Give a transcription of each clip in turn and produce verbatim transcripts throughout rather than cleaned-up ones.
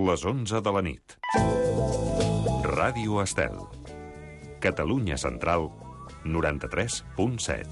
les onze de la nit. Ràdio Estel. Catalunya Central, noranta-tres punt set.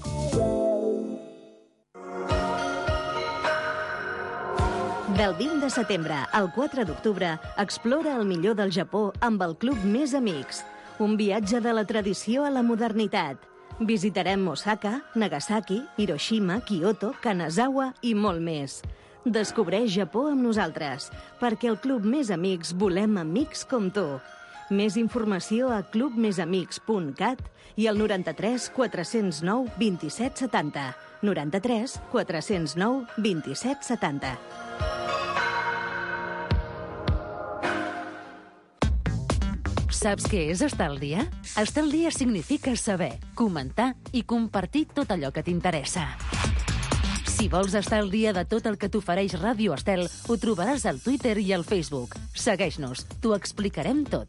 Del vint de setembre al quatre d'octubre, explora el millor del Japó amb el Club Més Amics. Un viatge de la tradició a la modernitat. Visitarem Osaka, Nagasaki, Hiroshima, Kyoto, Kanazawa i molt més. Descobreix Japó amb nosaltres, perquè al Club Més Amics volem amics com tu. Més informació a club més amics punt cat i al noranta-tres quatre zero nou vint-i-set setanta. noranta-tres quatre zero nou vint-i-set setanta. Saps què és estar al dia? Estar al dia significa saber, comentar i compartir tot allò que t'interessa. Si vols estar al dia de tot el que t'ofereix Ràdio Estel, ho trobaràs al Twitter i al Facebook. Segueix-nos, t'ho explicarem tot.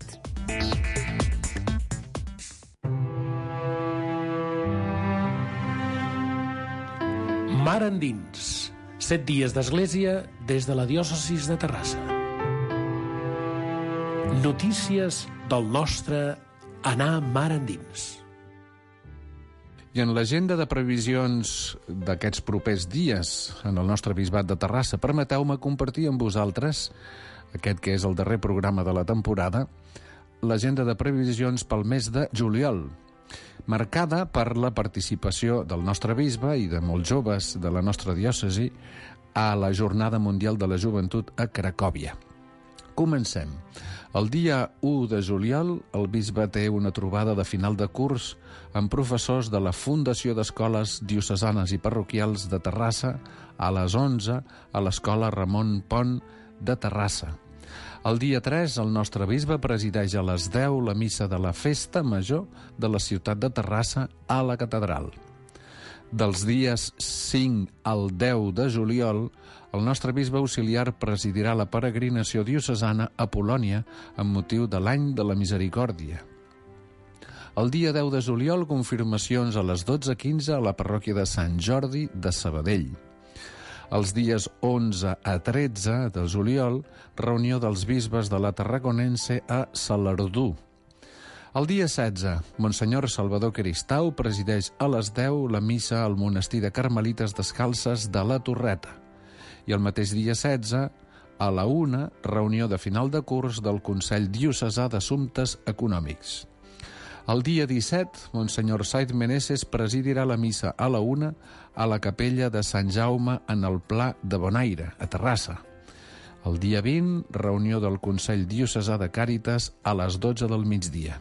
Mar endins. Set dies d'església des de la diòcesis de Terrassa. Notícies del nostre anar mar endins. I en l'agenda de previsions d'aquests propers dies en el nostre bisbat de Terrassa, permeteu-me compartir amb vosaltres, aquest que és el darrer programa de la temporada, l'agenda de previsions pel mes de juliol, marcada per la participació del nostre bisbe i de molts joves de la nostra diòcesi a la Jornada Mundial de la Joventut a Cracòvia. Comencem. El dia u de juliol, el bisbe té una trobada de final de curs amb professors de la Fundació d'Escoles Diocesanes i Parroquials de Terrassa a les onze a l'Escola Ramon Pont de Terrassa. El dia tres, el nostre bisbe presideix a les deu la missa de la Festa Major de la ciutat de Terrassa a la catedral. Dels dies cinc al deu de juliol, el nostre bisbe auxiliar presidirà la peregrinació diocesana a Polònia amb motiu de l'any de la misericòrdia. El dia deu de juliol, confirmacions a les dotze quinze a la parròquia de Sant Jordi de Sabadell. Els dies onze a tretze de juliol, reunió dels bisbes de la Tarraconense a Salardú. El dia setze, Monsenyor Salvador Cristau presideix a les deu la missa al monestir de Carmelites Descalces de la Torreta. I el mateix dia setze, a la una, reunió de final de curs del Consell Diocesà d'Assumptes Econòmics. El dia disset, Monsenyor Said Meneses presidirà la missa a la una a la capella de Sant Jaume en el Pla de Bonaire, a Terrassa. El dia vint, reunió del Consell Diocesà de Càritas a les dotze del migdia.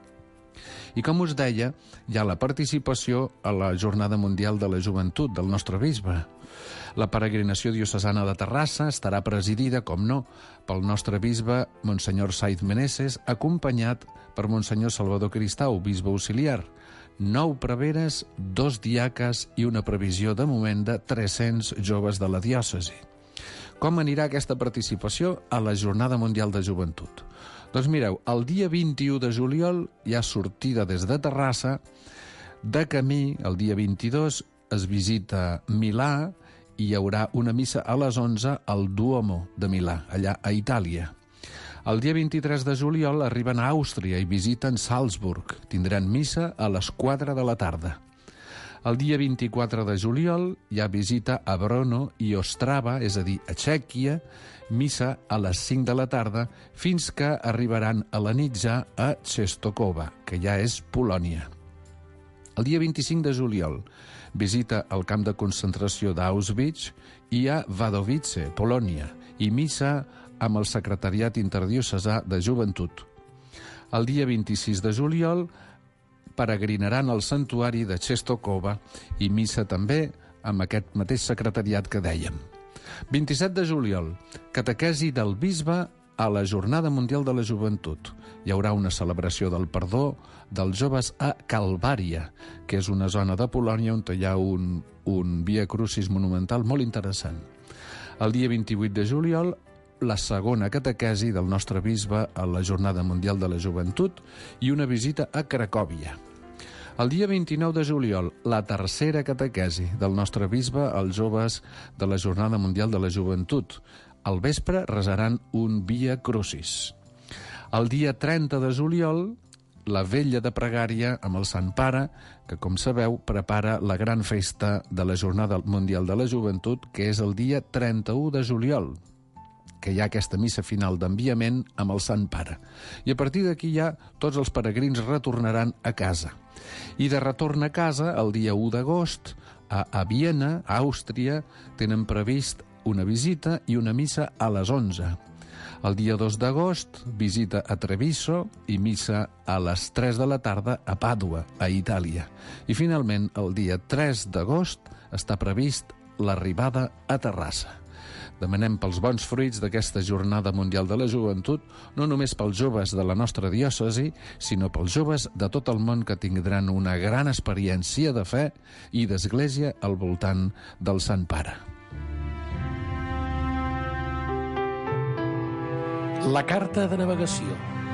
I com us deia, hi ha la participació a la Jornada Mundial de la Joventut del nostre bisbe. La peregrinació diocesana de Terrassa estarà presidida, com no, pel nostre bisbe, Monsenyor Said Meneses, acompanyat per Monsenyor Salvador Cristau, bisbe auxiliar, nou preveres, dos diaques i una previsió de moment de tres-cents joves de la diòcesi. Com anirà aquesta participació a la Jornada Mundial de Joventut? Doncs mireu, el dia vint-i-u de juliol hi ha sortida des de Terrassa. De camí, el dia vint-i-dos, es visita Milà i hi haurà una missa a les onze al Duomo de Milà, allà a Itàlia. El dia vint-i-tres de juliol arriben a Àustria i visiten Salzburg. Tindran missa a les quatre de la tarda. El dia vint-i-quatre de juliol hi ha visita a Brno i Ostrava, és a dir, a Txèquia, missa a les cinc de la tarda, fins que arribaran a la nit ja a Częstochowa, que ja és Polònia. El dia vint-i-cinc de juliol, visita al camp de concentració d'Auschwitz i a Wadowice, Polònia, i missa amb el Secretariat Interdiocesà de Joventut. El dia vint-i-sis de juliol, peregrinaran al santuari de Częstochowa i missa també amb aquest mateix secretariat que dèiem. vint-i-set de juliol, catequesi del bisbe a la Jornada Mundial de la Joventut. Hi haurà una celebració del perdó dels joves a Calvària, que és una zona de Polònia on hi ha un, un Via Crucis monumental molt interessant. El dia vint-i-vuit de juliol, la segona catequesi del nostre bisbe a la Jornada Mundial de la Joventut i una visita a Cracòvia. El dia vint-i-nou de juliol, la tercera catequesi del nostre bisbe als joves de la Jornada Mundial de la Joventut al vespre resaran un Via Crucis. El dia trenta de juliol, la vetlla de pregària amb el Sant Pare, que, com sabeu, prepara la gran festa de la Jornada Mundial de la Joventut, que és el dia trenta-u de juliol, que hi ha aquesta missa final d'enviament amb el Sant Pare. I a partir d'aquí ja tots els peregrins retornaran a casa. I de retorn a casa, el dia u d'agost, a, a Viena, a Àustria, tenen previst una visita i una missa a les onze. El dia dos d'agost, visita a Treviso i missa a les tres de la tarda a Pàdua, a Itàlia. I finalment, el dia tres d'agost, està previst l'arribada a Terrassa. Demanem pels bons fruits d'aquesta Jornada Mundial de la Joventut, no només pels joves de la nostra diòcesi, sinó pels joves de tot el món que tindran una gran experiència de fe i d'església al voltant del Sant Pare. La carta de navegació.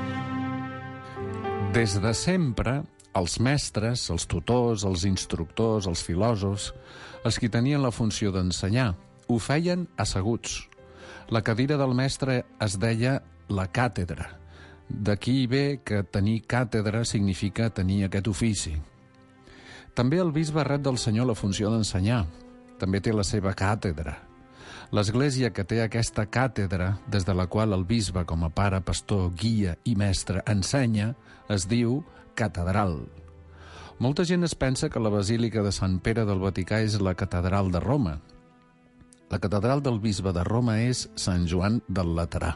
Des de sempre, els mestres, els tutors, els instructors, els filòsofs, els que tenien la funció d'ensenyar, ho feien asseguts. La cadira del mestre es deia la càtedra. D'aquí ve que tenir càtedra significa tenir aquest ofici. També el bisbe rep del Senyor la funció d'ensenyar. També té la seva càtedra. L'Església que té aquesta càtedra, des de la qual el bisbe, com a pare, pastor, guia i mestre, ensenya, es diu catedral. Molta gent es pensa que la Basílica de Sant Pere del Vaticà és la catedral de Roma. La catedral del bisbe de Roma és Sant Joan del Laterà.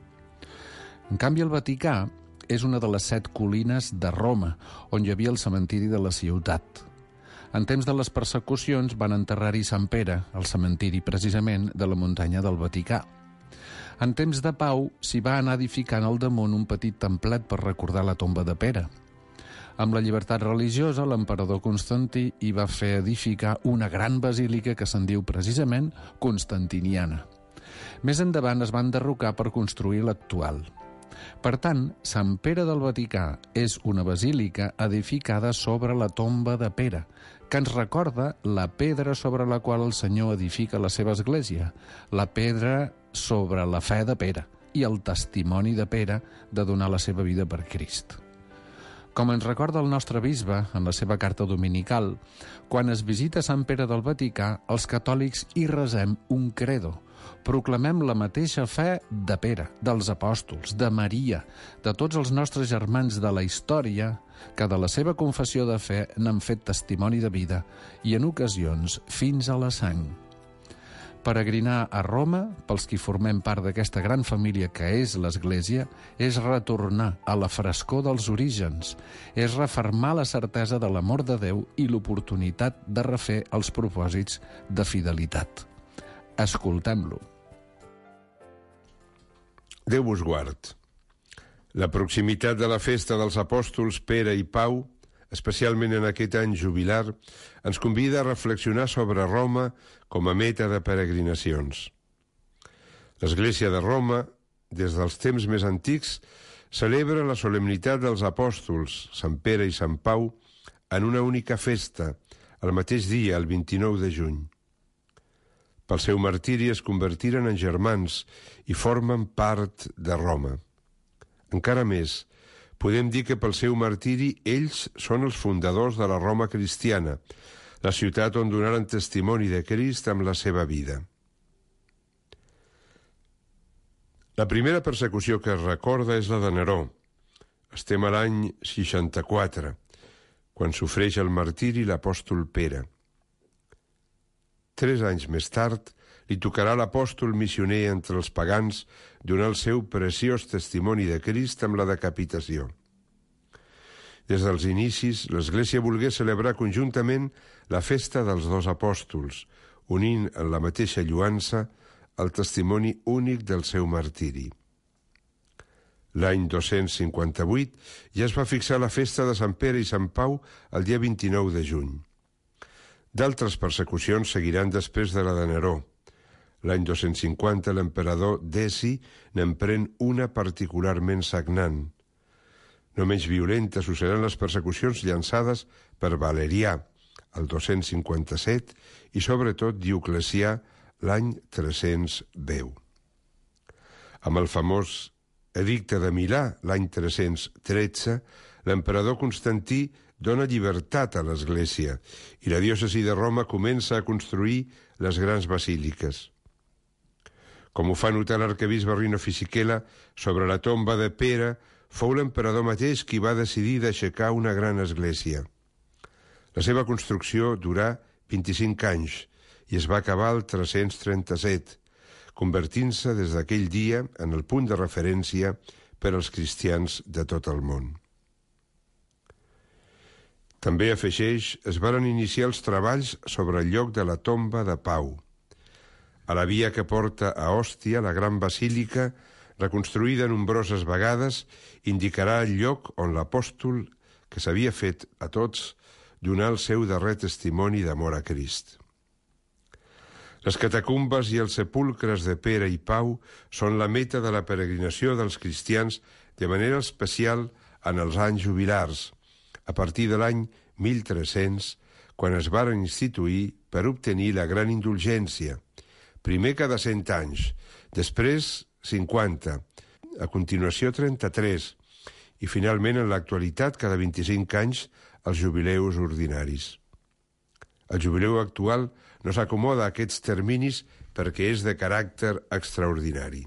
En canvi, el Vaticà és una de les set colines de Roma, on hi havia el cementiri de la ciutat. En temps de les persecucions van enterrar-hi Sant Pere, al cementiri precisament de la muntanya del Vaticà. En temps de pau s'hi va anar edificant al damunt un petit templet per recordar la tomba de Pere. Amb la llibertat religiosa, l'emperador Constantí hi va fer edificar una gran basílica que se'n diu precisament Constantiniana. Més endavant es va enderrocar per construir l'actual. Per tant, Sant Pere del Vaticà és una basílica edificada sobre la tomba de Pere, que ens recorda la pedra sobre la qual el Senyor edifica la seva església, la pedra sobre la fe de Pere i el testimoni de Pere de donar la seva vida per Crist. Com ens recorda el nostre bisbe en la seva carta dominical, quan es visita Sant Pere del Vaticà, els catòlics hi resem un credo. Proclamem la mateixa fe de Pere, dels apòstols, de Maria, de tots els nostres germans de la història, que de la seva confessió de fe n'han fet testimoni de vida i, en ocasions, fins a la sang. Peregrinar a Roma, pels qui formem part d'aquesta gran família que és l'Església, és retornar a la frescor dels orígens, és refermar la certesa de l'amor de Déu i l'oportunitat de refer els propòsits de fidelitat. Escoltem-lo. Déu vos guard. La proximitat de la festa dels apòstols Pere i Pau, especialment en aquest any jubilar, ens convida a reflexionar sobre Roma com a meta de peregrinacions. L'Església de Roma, des dels temps més antics, celebra la solemnitat dels apòstols, Sant Pere i Sant Pau, en una única festa, el mateix dia, el vint-i-nou de juny. Pel seu martiri es convertiren en germans i formen part de Roma. Encara més, podem dir que pel seu martiri ells són els fundadors de la Roma cristiana, la ciutat on donaren testimoni de Crist amb la seva vida. La primera persecució que es recorda és la de Neró. Estem a l'any seixanta-quatre, quan sofreix el martiri l'apòstol Pere. Tres anys més tard, li tocarà a l'apòstol missioner entre els pagans donar el seu preciós testimoni de Crist amb la decapitació. Des dels inicis, l'Església volgué celebrar conjuntament la festa dels dos apòstols, unint en la mateixa lluança el testimoni únic del seu martiri. L'any dos-cents cinquanta-vuit ja es va fixar la festa de Sant Pere i Sant Pau el dia vint-i-nou de juny. D'altres persecucions seguiran després de la de Neró. L'any dos-cents cinquanta l'emperador Deci n'emprèn una particularment sagnant. No menys violentes ho seran les persecucions llançades per Valerià, el dos-cents cinquanta-set, i sobretot Dioclecià, l'any tres-cents deu. Amb el famós edicte de Milà, l'any tres-cents tretze, l'emperador Constantí dona llibertat a l'Església i la diòcesi de Roma comença a construir les grans basíliques. Com ho fa notar l'arquebisbe Rino Fisichella, sobre la tomba de Pere fou l'emperador mateix qui va decidir d'aixecar una gran església. La seva construcció durà vint-i-cinc anys i es va acabar el tres-cents trenta-set, convertint-se des d'aquell dia en el punt de referència per als cristians de tot el món. També afegeix, es varen iniciar els treballs sobre el lloc de la tomba de Pau. A la via que porta a Òstia, la gran basílica, reconstruïda nombroses vegades, indicarà el lloc on l'apòstol, que s'havia fet a tots, donà el seu darrer testimoni d'amor a Crist. Les catacumbes i els sepulcres de Pere i Pau són la meta de la peregrinació dels cristians de manera especial en els anys jubilars, a partir de l'any mil tres-cents, quan es varen instituir per obtenir la gran indulgència, primer cada cent anys, després cinquanta, a continuació trenta-tres, i finalment en l'actualitat cada vint-i-cinc anys els jubileus ordinaris. El jubileu actual no s'acomoda a aquests terminis perquè és de caràcter extraordinari.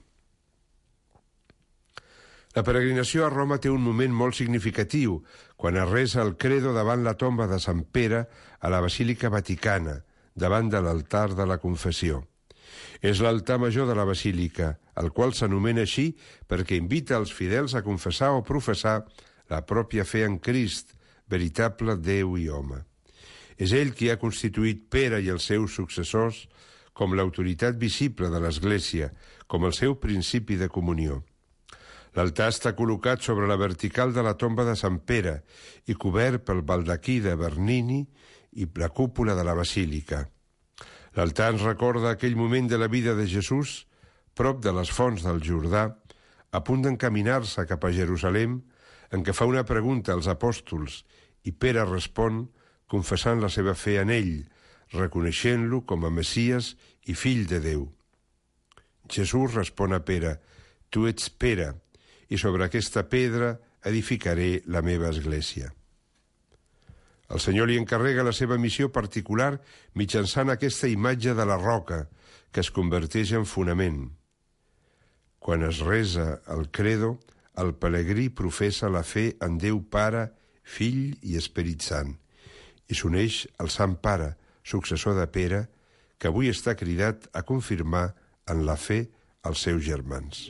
La peregrinació a Roma té un moment molt significatiu, quan es resa el credo davant la tomba de Sant Pere a la Basílica Vaticana, davant de l'altar de la confessió. És l'altar major de la Basílica, el qual s'anomena així perquè invita els fidels a confessar o professar la pròpia fe en Crist, veritable Déu i home. És ell qui ha constituït Pere i els seus successors com l'autoritat visible de l'Església, com el seu principi de comunió. L'altar està col·locat sobre la vertical de la tomba de Sant Pere i cobert pel baldaquí de Bernini i la cúpula de la basílica. L'altar ens recorda aquell moment de la vida de Jesús, prop de les fonts del Jordà, a punt d'encaminar-se cap a Jerusalem, en què fa una pregunta als apòstols i Pere respon confessant la seva fe en ell, reconeixent-lo com a Messies i fill de Déu. Jesús respon a Pere: «Tu ets Pere, i sobre aquesta pedra edificaré la meva església». El Senyor li encarrega la seva missió particular mitjançant aquesta imatge de la roca, que es converteix en fonament. Quan es resa el credo, el pelegrí professa la fe en Déu Pare, Fill i Esperit Sant, i s'uneix al Sant Pare, successor de Pere, que avui està cridat a confirmar en la fe els seus germans.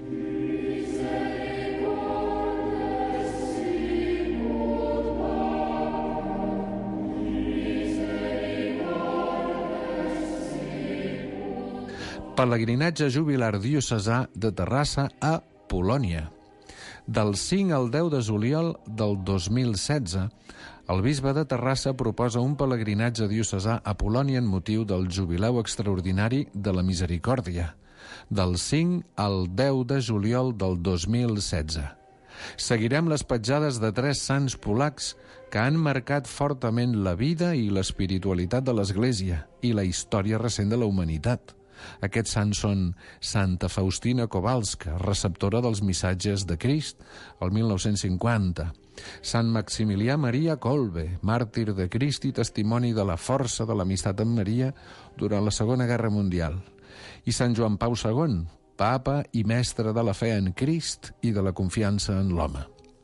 Pelegrinatge jubilar diocesà de Terrassa a Polònia. Del cinc al deu de juliol del dos mil setze, el bisbe de Terrassa proposa un pelegrinatge diocesà a Polònia en motiu del jubileu extraordinari de la Misericòrdia, del cinc al deu de juliol del dos mil setze. Seguirem les petjades de tres sants polacs que han marcat fortament la vida i l'espiritualitat de l'Església i la història recent de la humanitat. Aquests sants són Santa Faustina Kowalska, receptora dels missatges de Crist, el mil nou-cents cinquanta, Sant Maximilià Maria Kolbe, màrtir de Crist i testimoni de la força de l'amistat amb Maria durant la Segona Guerra Mundial, i Sant Joan Pau segon, papa i mestre de la fe en Crist i de la confiança en l'home.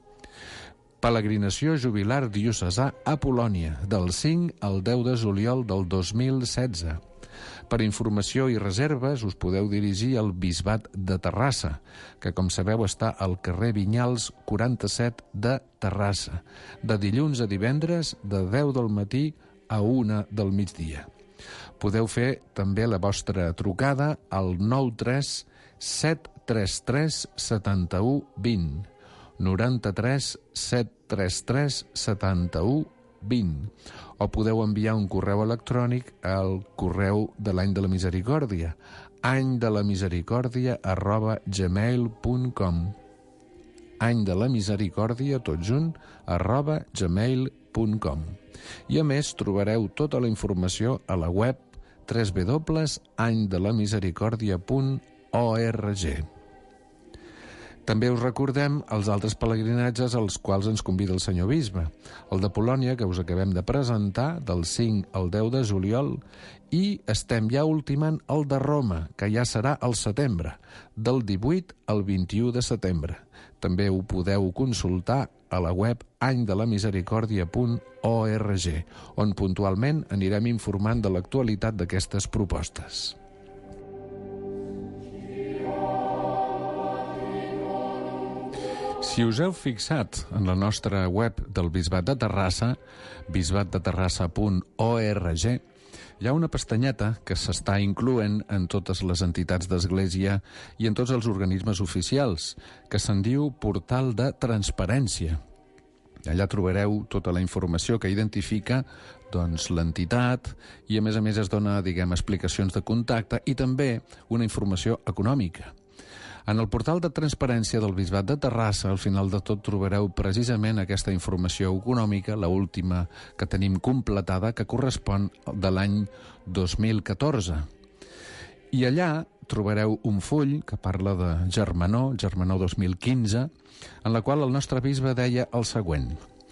Peregrinació jubilar diocesà a Polònia, del cinc al deu de juliol del dos mil setze. Per informació i reserves us podeu dirigir al Bisbat de Terrassa, que, com sabeu, està al carrer Vinyals quaranta-set de Terrassa, de dilluns a divendres de deu del matí a una del migdia. Podeu fer també la vostra trucada al nou tres set tres tres setanta-u vint, noranta-tres set tres tres setanta-u vint, o podeu enviar un correu electrònic al correu de l'Any de la Misericòrdia, any de la misericòrdia arroba gmail punt com, any de la misericòrdia, tot junt, arroba gmail punt com. I a més trobareu tota la informació a la web w w w punt any de la misericòrdia punt org. També us recordem els altres pelegrinatges als quals ens convida el senyor bisbe. El de Polònia, que us acabem de presentar, del cinc al deu de juliol, i estem ja ultimant el de Roma, que ja serà al setembre, del divuit al vint-i-u de setembre. També ho podeu consultar a la web any de la misericòrdia punt org, on puntualment anirem informant de l'actualitat d'aquestes propostes. Si us heu fixat en la nostra web del Bisbat de Terrassa, bisbat de terrassa punt org, hi ha una pestanyeta que s'està incloent en totes les entitats d'Església i en tots els organismes oficials, que se'n diu Portal de Transparència. Allà trobareu tota la informació que identifica doncs, l'entitat i, a més a més, es dona, diguem, explicacions de contacte i també una informació econòmica. En el portal de transparència del Bisbat de Terrassa, al final de tot trobareu precisament aquesta informació econòmica, la última que tenim completada, que correspon de l'any dos mil catorze. I allà trobareu un full que parla de Germanor, Germanor dos mil quinze, en la qual el nostre bisbe deia el següent.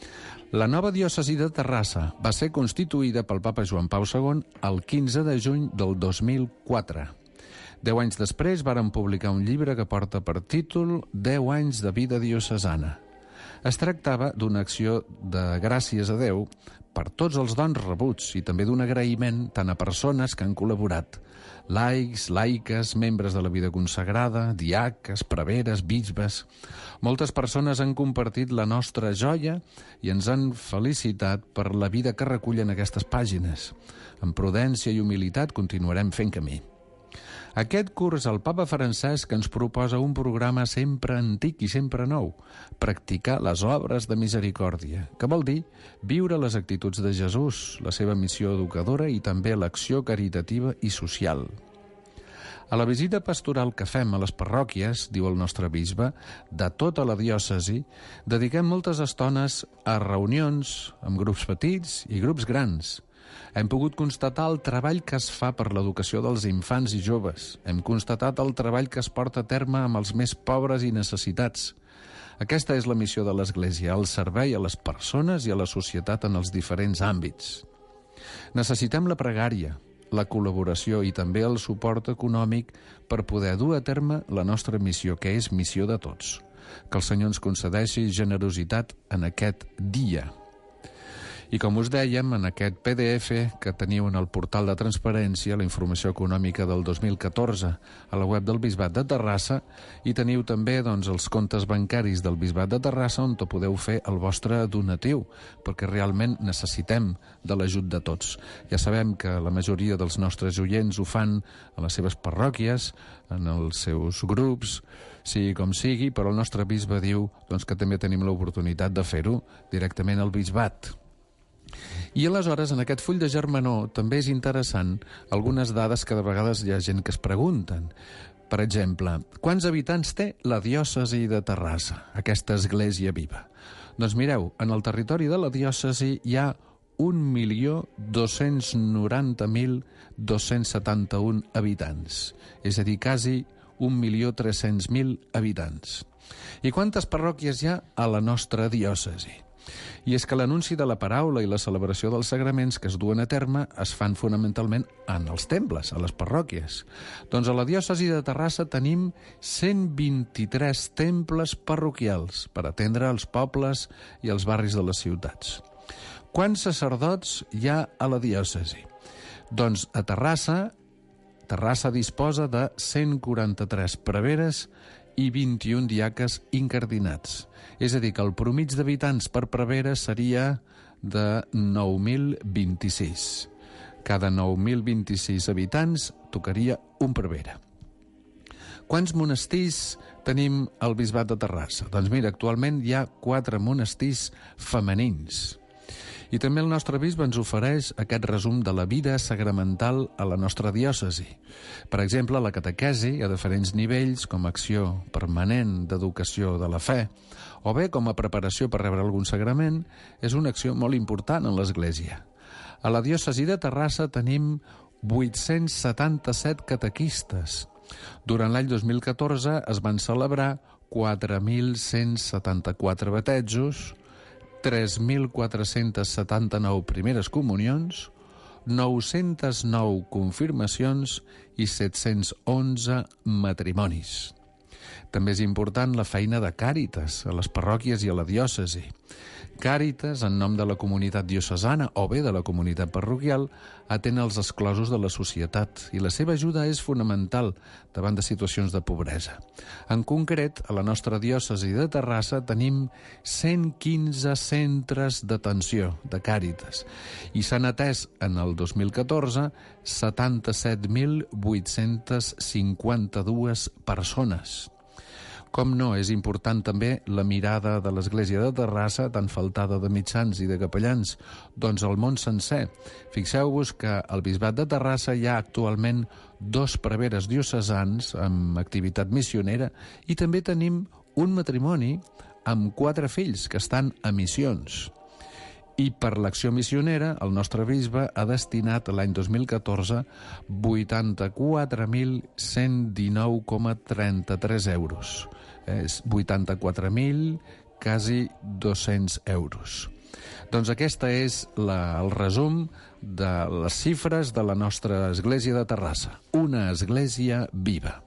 La nova diòcesi de Terrassa va ser constituïda pel papa Joan Pau segon el quinze de juny del dos mil quatre. Deu anys després varen publicar un llibre que porta per títol Deu anys de vida diocesana. Es tractava d'una acció de gràcies a Déu per tots els dons rebuts i també d'un agraïment tant a persones que han col·laborat. Laics, laiques, membres de la vida consagrada, diaques, preveres, bisbes... Moltes persones han compartit la nostra joia i ens han felicitat per la vida que recullen aquestes pàgines. Amb prudència i humilitat continuarem fent camí. Aquest curs el papa Francesc ens proposa un programa sempre antic i sempre nou, practicar les obres de misericòrdia, que vol dir viure les actituds de Jesús, la seva missió educadora i també l'acció caritativa i social. A la visita pastoral que fem a les parròquies, diu el nostre bisbe, de tota la diòcesi, dediquem moltes estones a reunions amb grups petits i grups grans. Hem pogut constatar el treball que es fa per l'educació dels infants i joves. Hem constatat el treball que es porta a terme amb els més pobres i necessitats. Aquesta és la missió de l'Església, el servei a les persones i a la societat en els diferents àmbits. Necessitem la pregària, la col·laboració i també el suport econòmic per poder dur a terme la nostra missió, que és missió de tots. Que el Senyor ens concedeixi generositat en aquest dia. I com us dèiem, en aquest P D F que teniu en el portal de transparència, la informació econòmica del dos mil catorze a la web del Bisbat de Terrassa, i teniu també doncs, els comptes bancaris del Bisbat de Terrassa on podeu fer el vostre donatiu, perquè realment necessitem de l'ajut de tots. Ja sabem que la majoria dels nostres oients ho fan a les seves parròquies, en els seus grups, sigui com sigui, però el nostre bisbe diu doncs, que també tenim l'oportunitat de fer-ho directament al Bisbat. I aleshores, en aquest full de Germanor, també és interessant algunes dades que de vegades hi ha gent que es pregunten. Per exemple, quants habitants té la diòcesi de Terrassa, aquesta església viva? Doncs mireu, en el territori de la diòcesi hi ha un milió dos-cents noranta mil dos-cents setanta-un habitants, és a dir, quasi un milió tres-cents mil habitants. I quantes parròquies hi ha a la nostra diòcesi? I és que l'anunci de la paraula i la celebració dels sagraments que es duen a terme es fan fonamentalment en els temples, a les parròquies. Doncs a la diòcesi de Terrassa tenim cent vint-i-tres temples parroquials per atendre els pobles i els barris de les ciutats. Quants sacerdots hi ha a la diòcesi? Doncs a Terrassa, Terrassa disposa de cent quaranta-tres preveres i vint-i-un diaques incardinats. És a dir, que el promig d'habitants per prevera seria de nou mil vint-i-sis. Cada nou mil vint-i-sis habitants tocaria un prevera. Quants monestirs tenim al Bisbat de Terrassa? Doncs mira, actualment hi ha quatre monestirs femenins. I també el nostre bisbe ens ofereix aquest resum de la vida sacramental a la nostra diòcesi. Per exemple, la catequesi a diferents nivells, com a acció permanent d'educació de la fe, o bé com a preparació per rebre algun sagrament, és una acció molt important en l'Església. A la diòcesi de Terrassa tenim vuit-cents setanta-set catequistes. Durant l'any dos mil catorze es van celebrar quatre mil cent setanta-quatre batejos, tres mil quatre-cents setanta-nou primeres comunions, nou-centes nou confirmacions i set-cents onze matrimonis. També és important la feina de Càritas a les parròquies i a la diòcesi. Càritas, en nom de la comunitat diocesana o bé de la comunitat parroquial, atén els exclosos de la societat i la seva ajuda és fonamental davant de situacions de pobresa. En concret, a la nostra diòcesi de Terrassa tenim cent quinze centres d'atenció de Càritas i s'han atès en el dos mil catorze setanta-set mil vuit-cents cinquanta-dues persones. Com no, és important també la mirada de l'Església de Terrassa, tan faltada de mitjans i de capellans, doncs el món sencer. Fixeu-vos que al Bisbat de Terrassa hi ha actualment dos preveres diocesans amb activitat missionera i també tenim un matrimoni amb quatre fills que estan a missions. I per l'acció missionera, el nostre bisbe ha destinat l'any dos mil catorze vuitanta-quatre mil cent dinou coma trenta-tres euros. És vuitanta-quatre mil, quasi dos-cents euros. Doncs aquesta és la, el resum de les xifres de la nostra església de Terrassa. Una església viva.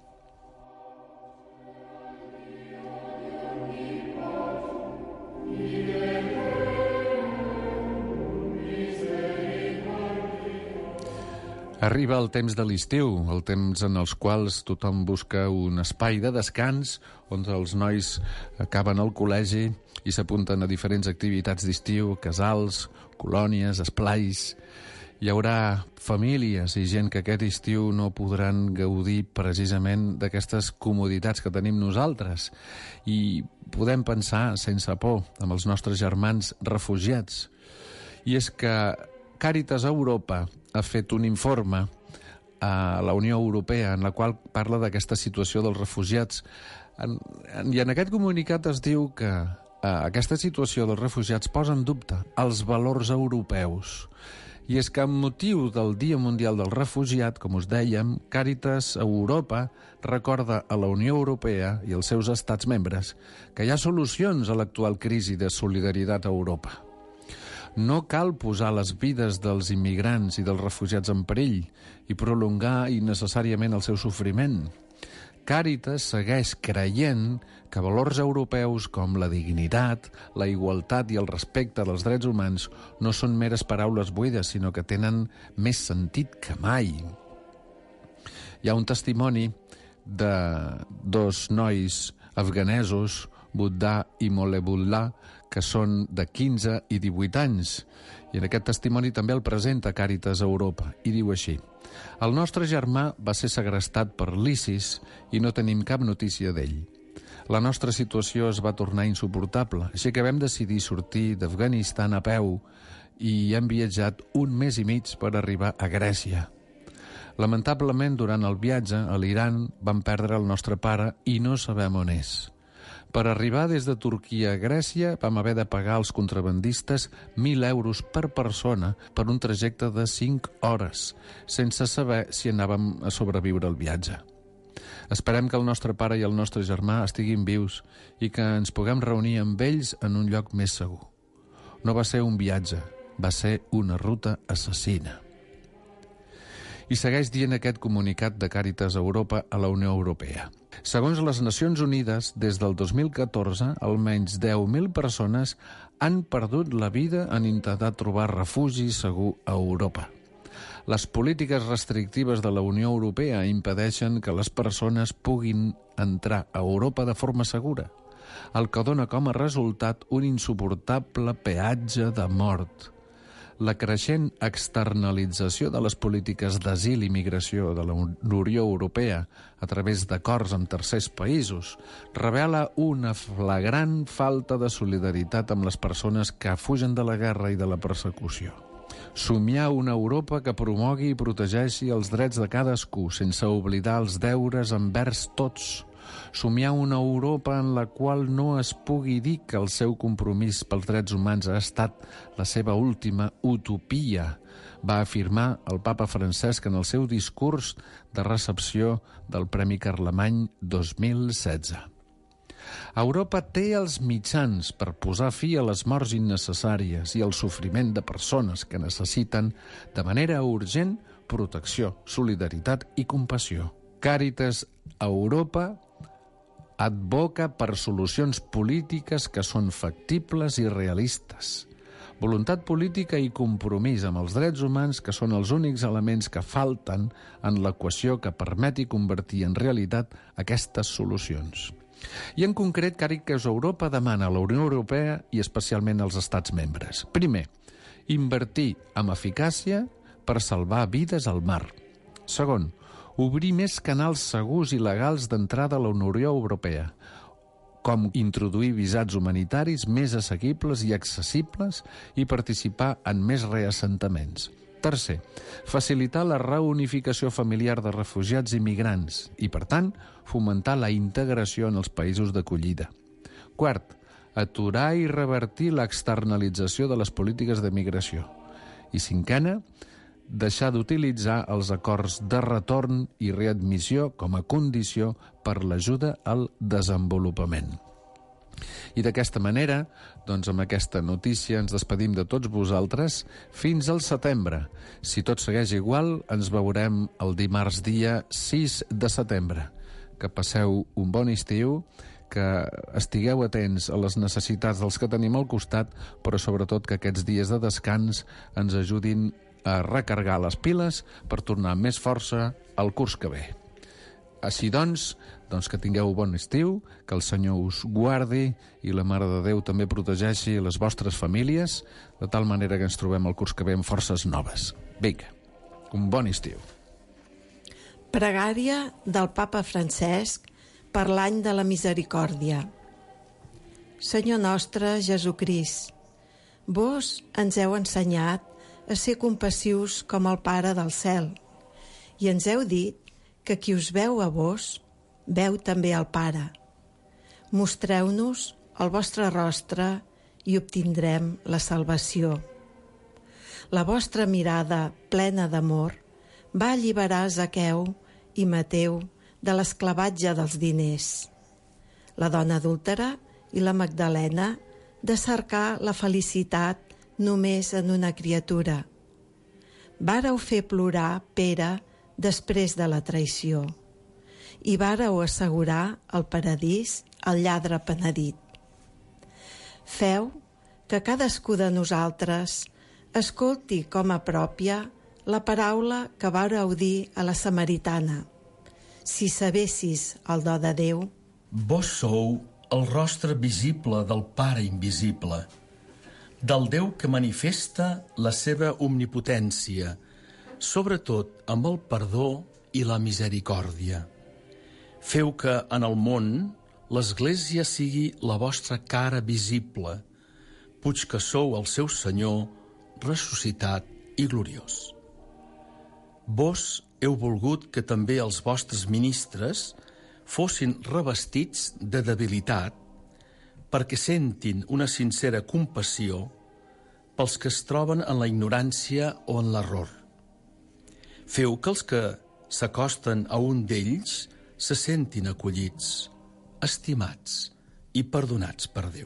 Arriba el temps de l'estiu, el temps en els quals tothom busca un espai de descans on els nois acaben el col·legi i s'apunten a diferents activitats d'estiu, casals, colònies, esplais. Hi haurà famílies i gent que aquest estiu no podran gaudir precisament d'aquestes comoditats que tenim nosaltres. I podem pensar, sense por, amb els nostres germans refugiats. I és que Càritas Europa ha fet un informe a la Unió Europea en la qual parla d'aquesta situació dels refugiats. En, en, I en aquest comunicat es diu que eh, aquesta situació dels refugiats posa en dubte els valors europeus. I és que amb motiu del Dia Mundial del Refugiat, com us dèiem, Càritas Europa recorda a la Unió Europea i als seus estats membres que hi ha solucions a l'actual crisi de solidaritat a Europa. No cal posar les vides dels immigrants i dels refugiats en perill i prolongar innecessàriament el seu sofriment. Càritas segueix creient que valors europeus com la dignitat, la igualtat i el respecte dels drets humans no són meres paraules buides, sinó que tenen més sentit que mai. Hi ha un testimoni de dos nois afganesos, Buddha i Molebullah, que són de quinze i divuit anys. I en aquest testimoni també el presenta Càritas Europa, i diu així: el nostre germà va ser segrestat per l'ISIS i no tenim cap notícia d'ell. La nostra situació es va tornar insuportable, així que vam decidir sortir d'Afganistan a peu i hem viatjat un mes i mig per arribar a Grècia. Lamentablement, durant el viatge a l'Iran vam perdre el nostre pare i no sabem on és. Per arribar des de Turquia a Grècia vam haver de pagar als contrabandistes mil euros per persona per un trajecte de cinc hores, sense saber si anàvem a sobreviure el viatge. Esperem que el nostre pare i el nostre germà estiguin vius i que ens puguem reunir amb ells en un lloc més segur. No va ser un viatge, va ser una ruta assassina. I segueix dient aquest comunicat de Càritas Europa a la Unió Europea. Segons les Nacions Unides, des del dos mil catorze, almenys deu mil persones han perdut la vida en intentar trobar refugi segur a Europa. Les polítiques restrictives de la Unió Europea impedeixen que les persones puguin entrar a Europa de forma segura, el que dona com a resultat un insuportable peatge de mort. La creixent externalització de les polítiques d'asil i migració de la Unió Europea a través d'acords amb tercers països revela una flagrant falta de solidaritat amb les persones que fugen de la guerra i de la persecució. Somiar una Europa que promogui i protegeixi els drets de cadascú sense oblidar els deures envers tots. Somiar una Europa en la qual no es pugui dir que el seu compromís pels drets humans ha estat la seva última utopia, va afirmar el papa Francesc en el seu discurs de recepció del Premi Carlemany dos mil setze. Europa té els mitjans per posar fi a les morts innecessàries i al sofriment de persones que necessiten, de manera urgent, protecció, solidaritat i compassió. Càritas Europa advoca per solucions polítiques que són factibles i realistes. Voluntat política i compromís amb els drets humans, que són els únics elements que falten en l'equació que permeti convertir en realitat aquestes solucions. I en concret, Càritas Europa demana a la Unió Europea i especialment als estats membres. Primer, invertir amb eficàcia per salvar vides al mar. Segon, obrir més canals segurs i legals d'entrada a la Unió Europea, com introduir visats humanitaris més assequibles i accessibles i participar en més reassentaments. Tercer, facilitar la reunificació familiar de refugiats i migrants i, per tant, fomentar la integració en els països d'acollida. Quart, aturar i revertir l'externalització de les polítiques de migració. I cinquena, deixar d'utilitzar els acords de retorn i readmissió com a condició per l'ajuda al desenvolupament. I d'aquesta manera, doncs amb aquesta notícia ens despedim de tots vosaltres fins al setembre. Si tot segueix igual, ens veurem el dimarts dia sis de setembre. Que passeu un bon estiu, que estigueu atents a les necessitats dels que tenim al costat, però sobretot que aquests dies de descans ens ajudin a recargar les piles per tornar amb més força al curs que ve. Així doncs, doncs que tingueu bon estiu, que el Senyor us guardi i la Mare de Déu també protegeixi les vostres famílies, de tal manera que ens trobem el curs que ve amb forces noves. Vinga, un bon estiu. Pregària del Papa Francesc per l'any de la misericòrdia. Senyor nostre Jesucrist, vos ens heu ensenyat a ser compassius com el Pare del cel, i ens heu dit que qui us veu a vos, veu també al Pare. Mostreu-nos el vostre rostre i obtindrem la salvació. La vostra mirada plena d'amor va alliberar Zaqueu i Mateu de l'esclavatge dels diners. La dona adúltera i la Magdalena de cercar la felicitat només en una criatura. Vàreu fer plorar Pere després de la traïció i vàreu assegurar el paradís al lladre penedit. Feu que cadascú de nosaltres escolti com a pròpia la paraula que vàreu dir a la samaritana. Si sabessis el do de Déu, vos sou el rostre visible del Pare invisible, del Déu que manifesta la seva omnipotència, sobretot amb el perdó i la misericòrdia. Feu que en el món l'Església sigui la vostra cara visible, puig que sou el seu Senyor ressuscitat i gloriós. Vos heu volgut que també els vostres ministres fossin revestits de debilitat perquè sentin una sincera compassió pels que es troben en la ignorància o en l'error. Feu que els que s'acosten a un d'ells se sentin acollits, estimats i perdonats per Déu.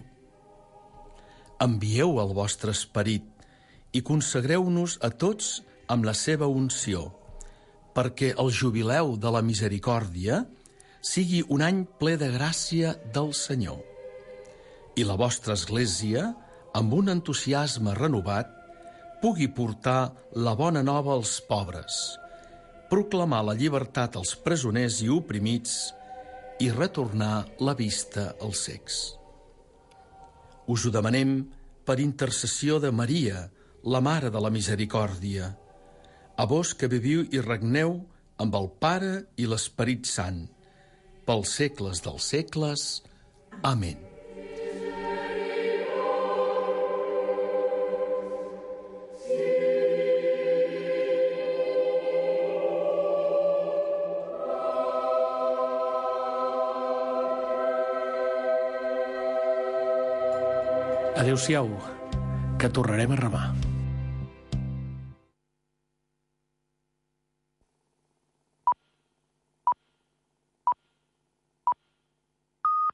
Envieu el vostre esperit i consagreu-nos a tots amb la seva unció, perquè el jubileu de la misericòrdia sigui un any ple de gràcia del Senyor. I la vostra Església, amb un entusiasme renovat, pugui portar la bona nova als pobres, proclamar la llibertat als presoners i oprimits i retornar la vista als cecs. Us ho demanem per intercessió de Maria, la Mare de la Misericòrdia, a vos que viviu i regneu amb el Pare i l'Esperit Sant, pels segles dels segles. Amén. Adéu-siau, que tornarem a remar.